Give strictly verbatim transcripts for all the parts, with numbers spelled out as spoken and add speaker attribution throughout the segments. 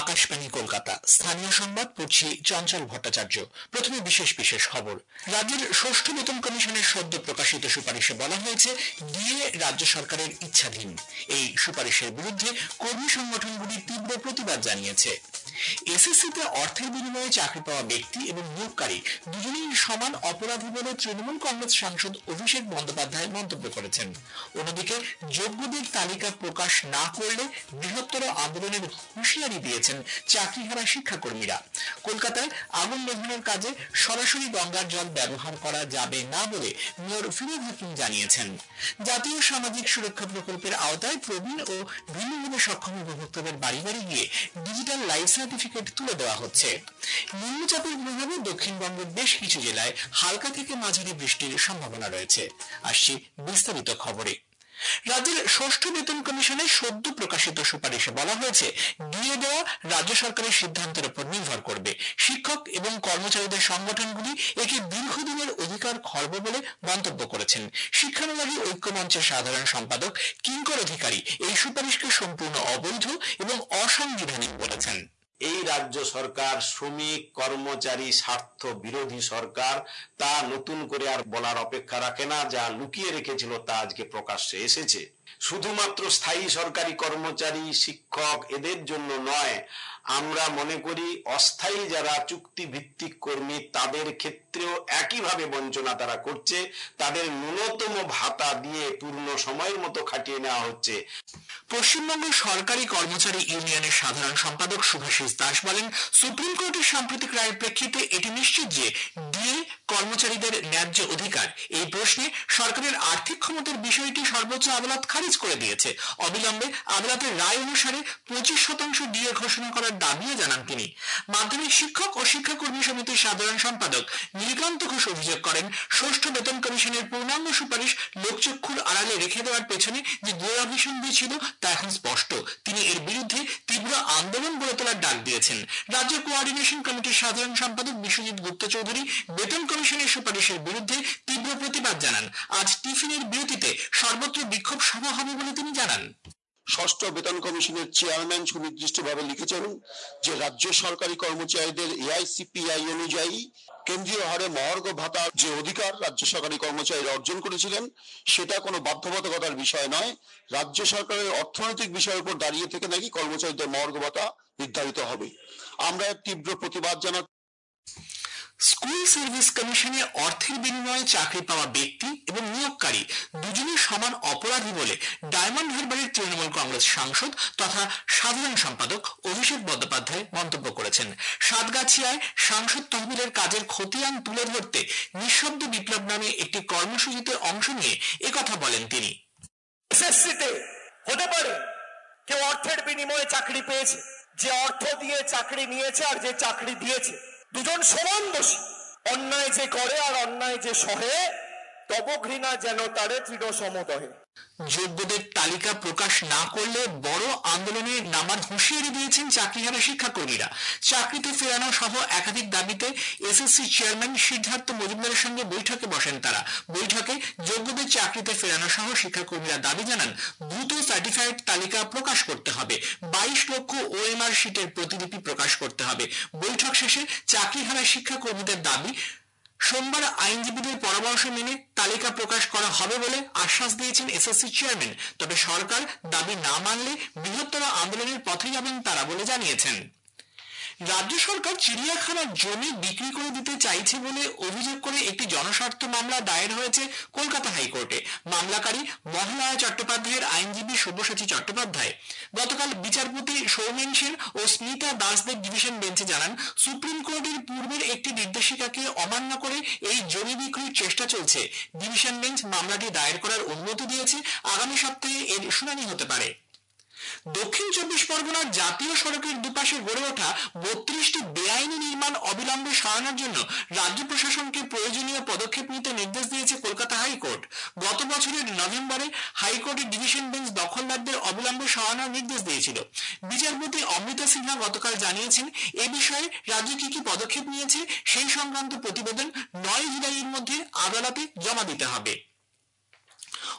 Speaker 1: আকাশবাণী কলকাতা স্থানীয় সংবাদ পড়ছি চঞ্চল ভট্টাচার্য। প্রথমে বিশেষ বিশেষ খবর। রাজ্যের ষষ্ঠ বেতন কমিশনের সদ্য প্রকাশিত সুপারিশে বলা হয়েছে ডিএ রাজ্য সরকারের ইচ্ছাধীন। এই সুপারিশের বিরুদ্ধে কর্মী সংগঠনগুলি তীব্র প্রতিবাদ জানিয়েছে। এসএসসিতে অর্থের বিনিময়ে চাকরি পাওয়া ব্যক্তি এবং নিয়োগকারী দুজনেই সমান অপরাধী বলে তৃণমূল কংগ্রেস সাংসদ অভিষেক বন্দ্যোপাধ্যায় মন্তব্য করেছেন। অন্যদিকে যোগ্যদের তালিকা প্রকাশ না করলে বৃহত্তর আন্দোলনের হুঁশিয়ারি দিয়েছেন চাকরিহারা শিক্ষাকর্মীরা। কলকাতায় আগুন নেভানোর কাজে সরাসরি গঙ্গার জল ব্যবহার করা যাবে না বলে মেয়র ফিরোজ হাকিম জানিয়েছেন। জাতীয় সামাজিক সুরক্ষা প্রকল্পের আওতায় প্রবীণ ও ভিন্নভাবে সক্ষম উপভোক্তাদের বাড়ি বাড়ি গিয়ে ডিজিটাল লাইফ সার্টিফিকেট তুলে দেওয়া হচ্ছে। নিম্নচাপের প্রভাবে দক্ষিণবঙ্গের বেশ কিছু জেলায় হালকা থেকে মাঝারি বৃষ্টির সম্ভাবনা রয়েছে। আসছি বিস্তারিত খবরে। রাজ্যের ষষ্ঠ বেতন কমিশনের সদ্য প্রকাশিত সুপারিশে বলা হয়েছে ডিএ দেওয়া রাজ্য সরকারের সিদ্ধান্তের উপর নির্ভর করবে। শিক্ষক এবং কর্মচারীদের সংগঠনগুলি একে দীর্ঘদিনের অধিকার খর্ব বলে মন্তব্য করেছেন। শিক্ষানুরাগী ঐক্যমঞ্চের সাধারণ সম্পাদক কিঙ্কর অধিকারী এই সুপারিশকে সম্পূর্ণ অবৈধ এবং অসাংবিধানিক বলেছেন।
Speaker 2: এই রাজ্য সরকার শ্রমিক কর্মচারী স্বার্থ বিরোধী সরকার, তা নতুন করে আর বলার অপেক্ষা রাখে না। যা লুকিয়ে রেখেছিল তা আজকে প্রকাশ্যে এসেছে। শুধুমাত্র স্থায়ী সরকারি কর্মচারী শিক্ষক এদের জন্য নয়, আমরা মনে করি অস্থায়ী যারা চুক্তি ভিত্তিক কর্মী তাদের ক্ষেত্রেও একইভাবে বঞ্চনা তারা করছে। তাদের ন্যূনতম ভাতা দিয়ে পূর্ণ সময়ের মতো খাটিয়ে নেওয়া হচ্ছে।
Speaker 1: পশ্চিমবঙ্গ সরকারি কর্মচারী ইউনিয়নের সাধারণ সম্পাদক শুভাশিস দাস বলেন, সুপ্রিম কোর্টের সাম্প্রতিক রায়ের প্রেক্ষিতে এটি নিশ্চিত যে ডিএ কর্মচারীদের ন্যায্য অধিকার। এই প্রশ্নে সরকারের আর্থিক ক্ষমতার বিষয়টি সর্বোচ্চ আদালত খারিজ করে দিয়েছে। অবিলম্বে আদালতের রায় অনুসারে পঁচিশ শতাংশ ডিএ ঘোষণা করার দাবিও জানান তিনি। মাধ্যমিক শিক্ষক ও শিক্ষাকর্মী সমিতির সাধারণ সম্পাদক নীলকান্ত ঘোষ অভিযোগ করেন, ষষ্ঠ বেতন কমিশনের পূর্ণাঙ্গ সুপারিশ লোকচক্ষুর আড়ালে রেখে দেওয়ার পেছনে যে দুরাভিসন্ধি ছিল তা এখন স্পষ্ট। তিনি এর বিরুদ্ধে তীব্র আন্দোলন গড়ে তোলার ডাক দিয়েছেন। রাজ্য কোঅর্ডিনেশন কমিটির সাধারণ সম্পাদক বিশ্বজিৎ গুপ্ত চৌধুরী বেতন কমিশনের সুপারিশের বিরুদ্ধে তীব্র প্রতিবাদ জানান। আজ টিফিনের বিরতিতে সর্বত্র বিক্ষোভ সভা হবে বলে তিনি জানান।
Speaker 3: ষষ্ঠ বেতন কমিশনের চেয়ারম্যান সুনির্দিষ্টভাবে লিখেছেন যে রাজ্য সরকারি কর্মচারীদের এআইসিপিআই অনুযায়ী কেন্দ্রীয় হারে মহার্ঘ ভাতার যে অধিকার রাজ্য সরকারি কর্মচারীরা অর্জন করেছিলেন সেটা কোনো বাধ্যবাধকতার বিষয় নয়। রাজ্য সরকারের অর্থনৈতিক বিষয়ের উপর দাঁড়িয়ে থেকে নাকি কর্মচারীদের মহার্ঘ ভাতা নির্ধারিত হবে। আমরা তীব্র প্রতিবাদ জানাচ্ছি।
Speaker 1: স্কুল সার্ভিস কমিশনে অর্থের বিনিময়ে চাকরি পাওয়া ব্যক্তি এবং নিয়োগকারী দুজনেই সমান অপরাধী বলে ডায়মন্ড হারবারের তৃণমূল কংগ্রেস সাংসদ তথা সাধারণ সম্পাদক অভিষেক বন্দ্যোপাধ্যায় মন্তব্য করেছেন। সাতগাছিয়ায় সাংসদ তহবিলের কাজের খতিয়ান তুলে ধরতে নিঃশব্দ বিপ্লব নামে একটি কর্মসূচিতে অংশ নিয়ে একথা বলেন তিনি।
Speaker 4: এসএসসিতে হতে পারে কেউ অর্থের বিনিময়ে চাকরি পেয়েছে, যে অর্থ দিয়ে চাকরি নিয়েছে আর যে চাকরি দিয়েছে দুজন সমান দোষী। অন্যায় যে করে আর অন্যায় যে সহে তব ঘৃণা যেন তারে তৃণ সমদহে।
Speaker 1: যোগ্যদের তালিকা প্রকাশ না করলে বড় আন্দোলনে নামার হুঁশিয়ারি দিয়েছেন চাকরিহারা শিক্ষাকর্মীরা। চাকরিতে ফেরানো সহ একাধিক দাবিতে এসএসসি চেয়ারম্যান সিদ্ধার্থ মজুমদারের সঙ্গে বৈঠকে বসেন তারা। বৈঠকে যোগ্যদের চাকরিতে ফেরানো সহ শিক্ষাকর্মীরা দাবি জানান দ্রুত সার্টিফাইড তালিকা প্রকাশ করতে হবে, বাইশ লক্ষ ওএমআর শিটের প্রতিলিপি প্রকাশ করতে হবে। বৈঠক শেষে চাকরিহারা শিক্ষাকর্মীদের দাবি সোমবার আইনজীবীদের পরামর্শ মেনে তালিকা প্রকাশ করা হবে বলে আশ্বাস দিয়েছেন এসএসসি চেয়ারম্যান। তবে সরকার দাবি না মানলে বৃহত্তর আন্দোলনের পথে যাবেন তারা বলে জানিয়েছেন। রাজ্য সরকার চিড়িয়াখানার জমি বিক্রি করে দিতে চাইছে বলে অভিযোগ করে একটি জনস্বার্থ মামলা দায়ের হয়েছে কলকাতা হাইকোর্টে। মামলাকারী মহালয়া চট্টোপাধ্যায়ের আইনজীবী সব্যসাচী চট্টোপাধ্যায় গতকাল বিচারপতি সৌমেন সেন ও স্মিতা দাসদের ডিভিশন বেঞ্চে জানান, সুপ্রিম কোর্টের পূর্বের একটি নির্দেশিকাকে অমান্য করে এই জমি বিক্রির চেষ্টা চলছে। ডিভিশন বেঞ্চ মামলাটি দায়ের করার অনুমতি দিয়েছে। আগামী সপ্তাহে এর শুনানি হতে পারে। দক্ষিণ চব্বিশ পরগনার জাতীয় সড়কের দুপাশে গড়ে ওঠা বত্রিশটি বেআইনি নির্মাণ অবিলম্বে সরানোর জন্য রাজ্য প্রশাসনকে প্রয়োজনীয় পদক্ষেপ নিতে নির্দেশ দিয়েছে কলকাতা হাইকোর্ট। গত বছরের নভেম্বরে হাইকোর্টের ডিভিশন বেঞ্চ দখলদারদের অবিলম্বে সরানোর নির্দেশ দিয়েছিল। বিচারপতি অমৃতা সিনহা গতকাল জানিয়েছেন, এ বিষয়ে রাজ্য কি কি পদক্ষেপ নিয়েছে সেই সংক্রান্ত প্রতিবেদন নয় জুলাইয়ের মধ্যে আদালতে জমা দিতে হবে।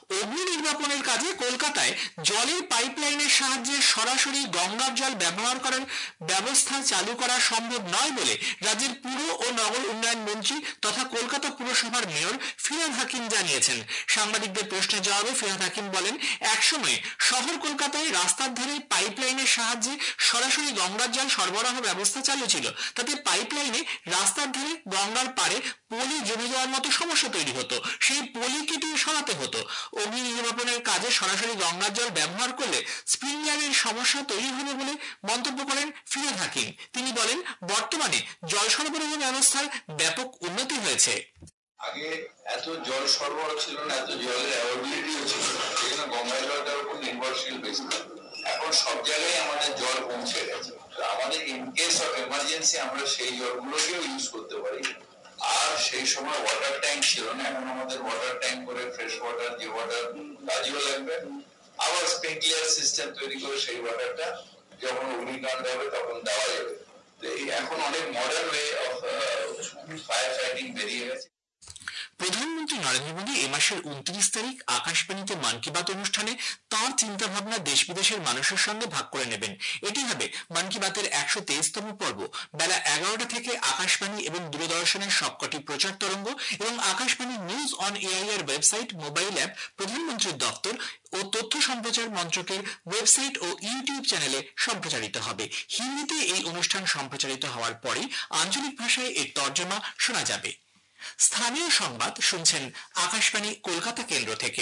Speaker 1: অগ্নি নির্বাপনের কাজে কলকাতায় জলের পাইপলাইনের সাহায্যে সরাসরি গঙ্গার জল ব্যবহার করার ব্যবস্থা চালু করা সম্ভব নয় বলে রাজ্যের পুর ও নগর উন্নয়ন মন্ত্রী তথা কলকাতা পুরসভার মেয়র ফিরহাদ হাকিম জানিয়েছেন। সাংবাদিকদের প্রশ্নের জবাবে ফিরহাদ হাকিম বলেন, একসময় শহর কলকাতায় রাস্তার ধারে পাইপলাইনের সাহায্যে সরাসরি গঙ্গার জল সরবরাহ ব্যবস্থা চালু ছিল। তাতে পাইপলাইনে রাস্তার ধারে গঙ্গার পারে পলি জমে যাওয়ার মতো সমস্যা তৈরি হতো, সেই পলি কেটে সরাতে হতো। অগ্নি নির্বাপনের কাজে সরাসরি গঙ্গার জল ব্যবহার করলে স্প্রিংলারের সমস্যা তৈরি হবে বলে মন্তব্য করেন ফিরহাদ হাকিম। তিনি বলেন, বর্তমানে জল সরবরাহ ব্যবস্থার ব্যাপক উন্নতি হয়েছে।
Speaker 5: আগে এত জল সরবরাহ ছিল না, এত জলের অ্যাভেলেবিলিটিও ছিল না, সেখানে গঙ্গা জলটার উপর নির্ভরশীল বেশি। এখন সব জায়গায় আমাদের জল পৌঁছে গেছে, আমাদের ইন কেস অফ এমার্জেন্সি আমরা সেই জলগুলোকেও ইউজ করতে পারি। আর সেই সময় ওয়াটার ট্যাঙ্ক ছিল না, এখন আমাদের ওয়াটার ট্যাঙ্ক করে ফ্রেশ ওয়াটার যে ওয়াটার কাজেও লাগবে, আবার স্প্রিংকলার সিস্টেম তৈরি করে সেই ওয়াটারটা যখন অগ্নিকাণ্ড হবে তখন দেওয়া যাবে। এখন অনেক modern way of fire fighting বেরিয়ে গেছে।
Speaker 1: প্রধানমন্ত্রী নরেন্দ্র মোদী এ মাসের উনত্রিশ তারিখ আকাশবাণীতে মন কি বাত অনুষ্ঠানে তাঁর চিন্তা ভাবনা দেশ বিদেশের মানুষের সঙ্গে ভাগ করে নেবেন। এটি হবে মন কি বাতের একশো তেইশতম পর্ব। বেলা এগারোটা থেকে আকাশবাণী এবং দূরদর্শনের সবকটি প্রচার তরঙ্গ এবং আকাশবাণী নিউজ অন এআই এর ওয়েবসাইট, মোবাইল অ্যাপ, প্রধানমন্ত্রীর দপ্তর ও তথ্য সম্প্রচার মন্ত্রকের ওয়েবসাইট ও ইউটিউব চ্যানেলে সম্প্রচারিত হবে। হিন্দিতে এই অনুষ্ঠান সম্প্রচারিত হওয়ার পরে আঞ্চলিক ভাষায় এর তর্জমা শোনা যাবে। স্থানীয় সংবাদ শুনছেন আকাশবাণী কলকাতা কেন্দ্র থেকে।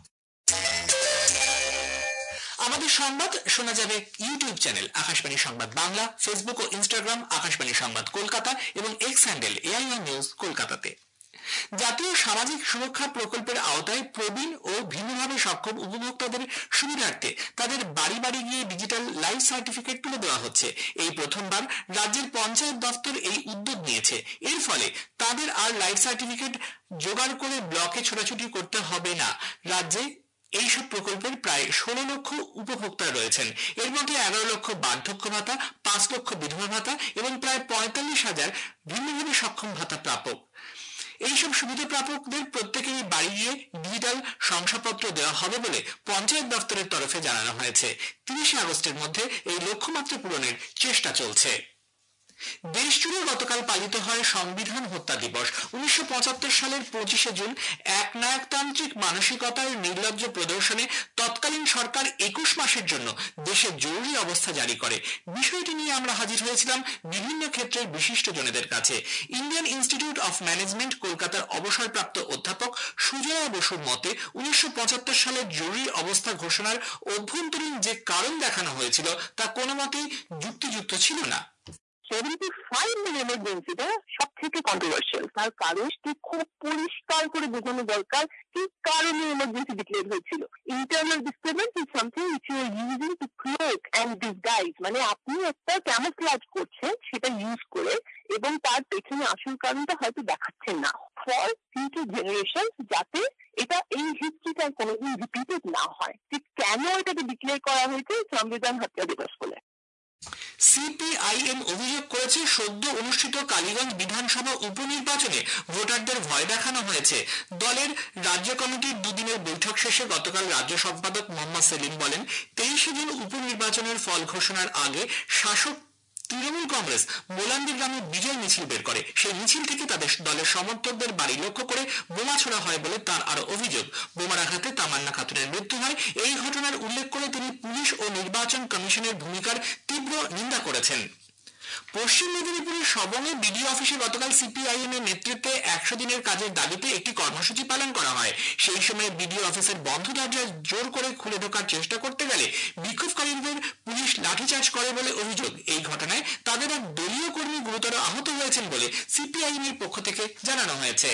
Speaker 1: আমাদের সংবাদ শোনা যাবে ইউটিউব চ্যানেল আকাশবাণী সংবাদ বাংলা, ফেসবুক ও ইনস্টাগ্রাম আকাশবাণী সংবাদ কলকাতা এবং এক্স হ্যান্ডেল এআইআর নিউজ কলকাতাতে। জাতীয় সামাজিক সুরক্ষা প্রকল্পের আওতায় প্রবীণ ও ভিন্নভাবে সক্ষম উপভোক্তাদের সুবিধার্থে তাদের বাড়ি বাড়ি গিয়ে ডিজিটাল লাইফ সার্টিফিকেট তুলে দেওয়া হচ্ছে। এই প্রথমবার রাজ্যের পঞ্চায়েত দপ্তর এই উদ্যোগ নিয়েছে। এর ফলে তাদের আর লাইফ সার্টিফিকেট জোগাড় করে ব্লকে ছোটাছুটি করতে হবে না। রাজ্যে এইসব প্রকল্পের প্রায় ষোলো লক্ষ উপভোক্তা রয়েছেন। এর মধ্যে এগারো লক্ষ বার্ধক্য ভাতা, পাঁচ লক্ষ বিধবা ভাতা এবং প্রায় পঁয়তাল্লিশ হাজার ভিন্নভাবে সক্ষম ভাতা প্রাপক। এইসব সুবিধা প্রাপকদের প্রত্যেকেরই বাড়ি গিয়ে ডিজিটাল শংসাপত্র দেওয়া হবে বলে পঞ্চায়েত দপ্তরের তরফে জানানো হয়েছে। তিরিশে আগস্টের মধ্যে এই লক্ষ্যমাত্রা পূরণের চেষ্টা চলছে। দেশ জুড়ে গতকাল পালিত হয় সংবিধান হত্যা দিবস। উনিশশো পঁচাত্তর সালের পঁচিশে জুন এক নায়কতান্ত্রিক মানসিকতার নির্লজ্জ প্রদর্শনে তৎকালীন সরকার একুশ মাসের জন্য দেশে জরুরি অবস্থা জারি করে। বিষয়টি নিয়ে আমরা হাজির হয়েছিলাম বিভিন্ন ক্ষেত্রের বিশিষ্ট জনেদের কাছে। ইন্ডিয়ান ইনস্টিটিউট অফ ম্যানেজমেন্ট কলকাতার অবসরপ্রাপ্ত অধ্যাপক সুজয়া বসুর মতে উনিশশো পঁচাত্তর সালের জরুরি অবস্থা ঘোষণার অভ্যন্তরীণ যে কারণ দেখানো হয়েছিল তা কোনো মতেই যুক্তিযুক্ত ছিল না।
Speaker 6: সেভেন্টি-ফাইভ এর এমার্জেন্সিটা সব থেকে কন্ট্রোভার্সিয়াল, তার কারণ খুব পরিষ্কার করে বোঝানো দরকার কি কারণে এমার্জেন্সি ডিক্লেয়ার হয়েছিল। Internal disturbance is something which you are using to cloak and disguise, মানে আপনি একটা ক্যামোফ্লেজ করছেন সেটা ইউজ করে এবং তার পেছনে আসল কারণটা হয়তো দেখাচ্ছেন না ফর ফিউচার জেনারেশন, যাতে এটা এই হিস্ট্রিটা কোনোদিন রিপিটেড না হয়। ঠিক কেন এটাকে ডিক্লেয়ার করা হয়েছে সংবিধান হত্যা দিবস বলে।
Speaker 1: সিপিআইএম অভিযোগ করেছে সদ্য অনুষ্ঠিত কালীগঞ্জ বিধানসভা উপনির্বাচনে ভোটারদের ভয় দেখানো হয়েছে। দলের রাজ্য কমিটির দুদিনের বৈঠক শেষে গতকাল রাজ্য সম্পাদক মোহাম্মদ সেলিম বলেন, তেইশে জুন উপনির্বাচনের ফল ঘোষণার আগে শাসক তৃণমূল কংগ্রেস মোলান্দি গ্রামে বিজয় মিছিল বের করে। সেই মিছিল থেকে তাদের দলের সমর্থকদের বাড়ি লক্ষ্য করে বোমা ছোড়া হয় বলে তার আরো অভিযোগ। বোমার আঘাতে তামান্না খাতুনের মৃত্যু হয়। এই ঘটনার উল্লেখ করে তিনি পুলিশ ও নির্বাচন কমিশনের ভূমিকার তীব্র নিন্দা করেছেন। পশ্চিম মেদিনীপুরের সবংয়ে বিডিও অফিসে গতকাল সিপিআইএম এর নেতৃত্বে একশো দিনের কাজের দাবিতে একটি কর্মসূচি পালন করা হয়। সেই সময় বিডিও অফিসের বন্ধ দরজা জোর করে খুলে ঢোকার চেষ্টা করতে গেলে বিক্ষোভকারীদের পুলিশ লাঠিচার্জ করে বলে অভিযোগ। এই ঘটনায় তাদের এক দলীয় কর্মী গুরুতর আহত হয়েছেন বলে সিপিআইএম এর পক্ষ থেকে জানানো হয়েছে।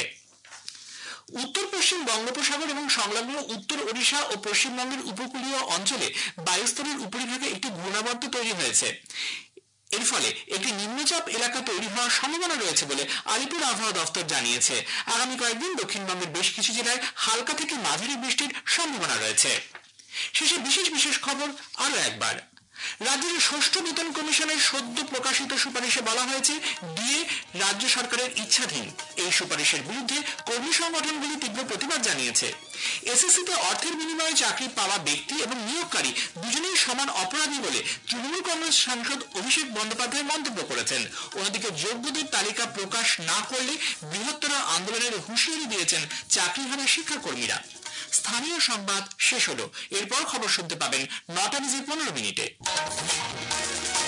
Speaker 1: উত্তর পশ্চিম বঙ্গোপসাগর এবং সংলগ্ন উত্তর ওড়িশা ও পশ্চিমবঙ্গের উপকূলীয় অঞ্চলে বায়ুস্তরের উপরিভাগে একটি ঘূর্ণাবর্ত তৈরি হয়েছে। এর ফলে একটি নিম্নচাপ এলাকা তৈরি হওয়ার সম্ভাবনা রয়েছে বলে আলিপুর আবহাওয়া দফতর জানিয়েছে। আগামী কয়েকদিন দক্ষিণবঙ্গের বেশ কিছু জেলায় হালকা থেকে মাঝারি বৃষ্টির সম্ভাবনা রয়েছে। শেষে বিশেষ বিশেষ খবর আরো একবার। রাজ্যের ষষ্ঠ বেতন কমিশনের সদ্য প্রকাশিত সুপারিশে বলা হয়েছে ডিএ রাজ্য সরকারের ইচ্ছাধীন। এই সুপারিশের বিরুদ্ধে কর্মী সংগঠনগুলি তীব্র প্রতিবাদ জানিয়েছে। এসএসসিতে অর্থের বিনিময়ে চাকরি পাওয়া ব্যক্তি এবং নিয়োগকারী দুজনেই সমান অপরাধী বলে তৃণমূল কংগ্রেস সাংসদ অভিষেক বন্দ্যোপাধ্যায় মন্তব্য করেছেন। অন্যদিকে যোগ্যদের তালিকা প্রকাশ না করলে বৃহত্তর আন্দোলনের হুঁশিয়ারি দিয়েছেন চাকরিহারা শিক্ষাকর্মীরা। স্থানীয় সংবাদ শেষ হলো, এরপর খবর শুনতে পাবেন নটা বেজে পনেরো মিনিটে।